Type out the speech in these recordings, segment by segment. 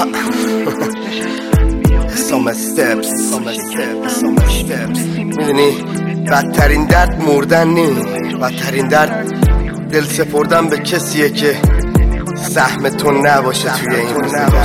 some steps میدونی بدترین درد مردن نی، بدترین درد دل سپردن به کسیه که سهم تو نباشه توی این روزگار.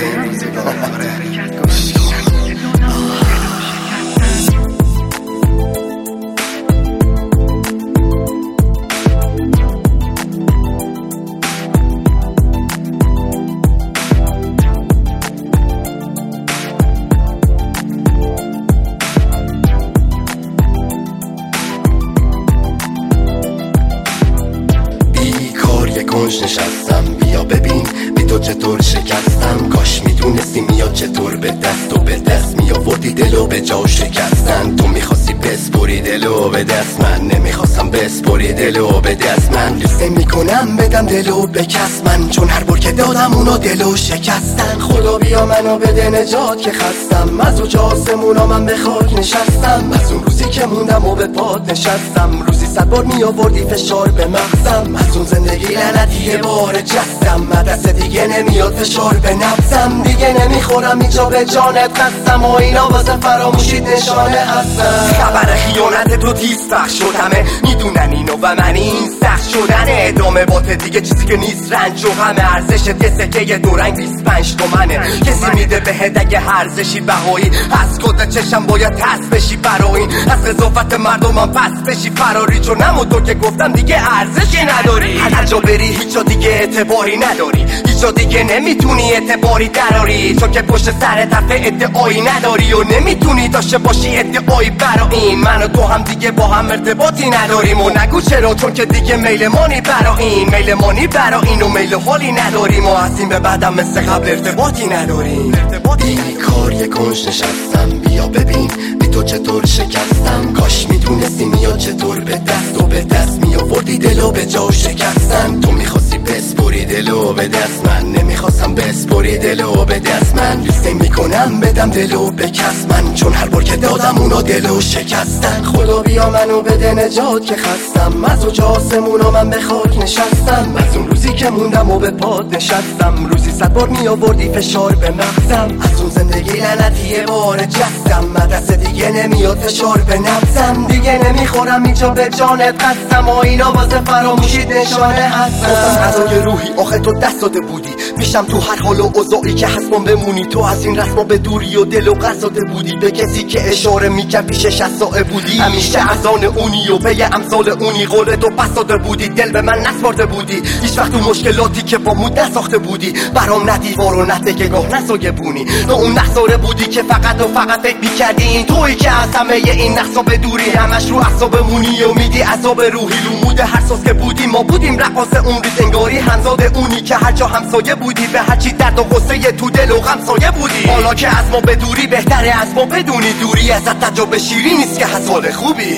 کنج نشستم، بیا ببین بی تو چطور شکستم. کاش میدونستی میاد چطور به دست و به دست میآوردی دلو به جا شکستن. تو میخواستی بسپری دلو به دست من، نمیخواستم بسپری دلو به دست من. دوست میکنم بدم دلو به کس من، چون هر بار که دادم اونو دلو شکستن. خدا بیا منو بده نجات که خستم، از اوج آسمونا من به خاک نشستم. از اون روزی که موندم و به پات نشستم، روزی 100 بار میآوردی فشار به مغزم. از اون زندگی لعنتی یه بار جستم، دست دیگه نمیاد فشار به نبضم. دیگه نمیخورم اینجا به جانت قسم، و اینا واسه فراموشیت نشانه هستم. خبر خیانت تو تیز پخش شدمه، میدونن اینو و من این سخت شدن ادامه بات دیگه چیزی که نیست رنج و همه. ارزش یه سکه دو رنگ 25 تومنه، کسی میده بهت اگه ارزشی بهایی. از کد چشم باید تست بشی برای این، از قضاوت مردمم پس بشی فراری. چون همونطور که گفتم دیگه ارزشی نداری، هر جا بری هیچ جا دیگه اعتباری نداری، هیچ جا دیگه نمیتونی اعتباری دراری. چون که پشت سر طرف ادعایی نداری و نمیتونی داشته باشی ادعایی برا این. من و تو هم دیگه با هم ارتباطی نداریم و نگو چرا، چون که دیگه میل مانی برا این، میل مانی برا این و میل حالی نداریم. و از این به بعدم مثل قبل ارتباطی نداریم. این کار یه کنج نشستم، بیا ببین بی تو چطور شکستم. کاش میدونستی میاد چطور به دست و به دست میآوردی دلو به جا شکستن. تو میخواستی بسپری دلو به دست من، نمیخواستم بسپری دلو به دست من. دوست میکنم بدم دلو به کس من، چون هر بار که دادم اونا دلو شکستن. خدا بیا منو بده نجات که خستم، از اوج آسمونا من به خاک نشستم. از اون روزی که موندم و به پات نشستم، روزی 100 بار میآوردی فشار به مغزم. از اون زندگی لعنتی یه بار جستم، دست دیگه نمیاد فشار به نبضم. دیگه نمیخورم اینجا به جانت قسم، و اینا واسه فراموشیت نشانه هستم. غذای روحی آخه تو دست داده بودی، میشم تو هر حال و اوضاعی که هستم بمونی. تو از این رسما به دوری و دل و قصد بودی، به کسی که اشاره میکرد پیش 60 ساعه بودی. همیشه از آن اونی و به امثال اونی، قول تو پس داده بودی، دل به من نسپارده بودی. هیچ وقت تو مشکلاتی که با مود نساخته بودی، برام ندیوار و نته که گاه نسایه بونی. تو اون نخساره بودی که فقط و فقط فکر میکردی این تویی که از همه این نقصا به دوری. همش رو اعصابمونی و میدی عذاب روحی. رو مود هر ساز که بودی ما بودیم رقاص عمری، انگاری همزاد اونی که هر جا همسایه بودی. به هرچی درد و غصه تو دل و غم سایه بودی. حالا که از ما به دوری بهتره از ما بدونی، دوری ازت تجربه شیری نیست که از حال خوبی.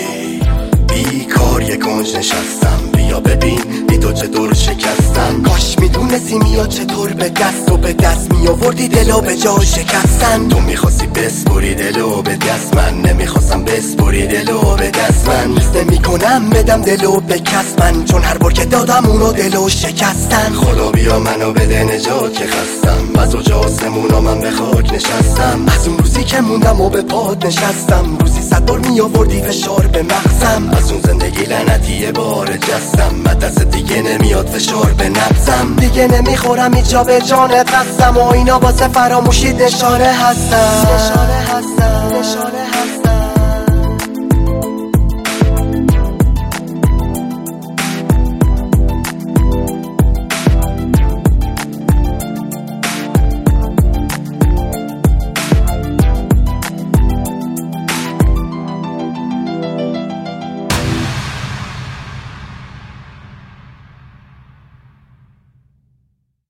بیکار یه کنج نشستم، بیا ببین بی تو چطور شکستم. کاش میدونستی میاد چطور به دست و به دست میآوردی دلو به جا شکستن. تو میخواستی بسپری دلو به دست من، نمیخواستم بسپری دلو به دست من. دوست نمیکنم بدم دلو به کس من، چون هر بار که دادم اونو دلو شکستن. خدا بیا منو بده نجات که خستم، از اوج آسمونا من به خاک نشستم. از اون روزی که موندم و به پات نشستم، روزی 100 بار میآوردی فشار به مغزم. از اون زندگی لعنتی یه بار جستم، دست دیگه نمیاد فشار به نبضم. دیگه نمیخورم اینجا به جانت قسم، و اینا واسه فراموشیت نشانه هستم.